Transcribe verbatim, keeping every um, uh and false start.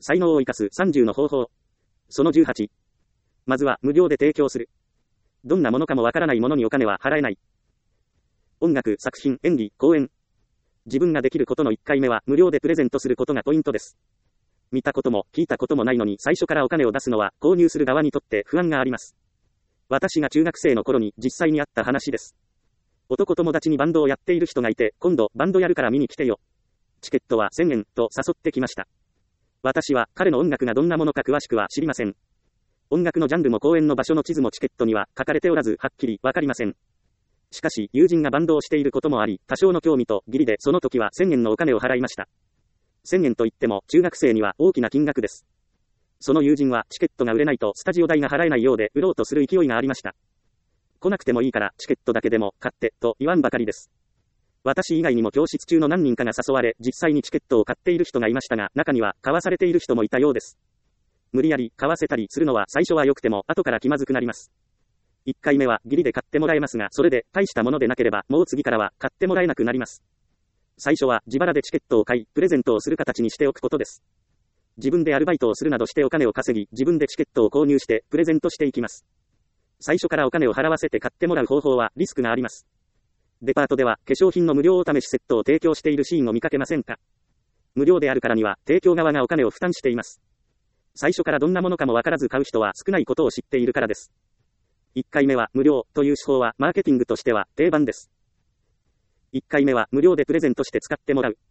才能を生かすさんじゅうの方法。そのじゅうはち。まずは無料で提供する。どんなものかもわからないものにお金は払えない。音楽、作品、演技、講演。自分ができることのいっかいめは無料でプレゼントすることがポイントです。見たことも聞いたこともないのに最初からお金を出すのは購入する側にとって不安があります。私が中学生の頃に実際にあった話です。男友達にバンドをやっている人がいて、今度バンドやるから見に来てよ。チケットはせんえんと誘ってきました。私は彼の音楽がどんなものか詳しくは知りません。音楽のジャンルも公演の場所の地図もチケットには書かれておらずはっきりわかりません。しかし友人がバンドをしていることもあり、多少の興味と義理でその時はせんえんのお金を払いました。せんえんといっても中学生には大きな金額です。その友人はチケットが売れないとスタジオ代が払えないようで売ろうとする勢いがありました。来なくてもいいからチケットだけでも買ってと言わんばかりです。私以外にも教室中の何人かが誘われ実際にチケットを買っている人がいましたが、中には買わされている人もいたようです。無理やり買わせたりするのは最初は良くても後から気まずくなります。いっかいめは義理で買ってもらえますが、それで大したものでなければもう次からは買ってもらえなくなります。最初は自腹でチケットを買い、プレゼントをする形にしておくことです。自分でアルバイトをするなどしてお金を稼ぎ、自分でチケットを購入してプレゼントしていきます。最初からお金を払わせて買ってもらう方法はリスクがあります。デパートでは化粧品の無料お試しセットを提供しているシーンを見かけませんか？無料であるからには提供側がお金を負担しています。最初からどんなものかもわからず買う人は少ないことを知っているからです。いっかいめは無料という手法はマーケティングとしては定番です。いっかいめは無料でプレゼントして使ってもらう。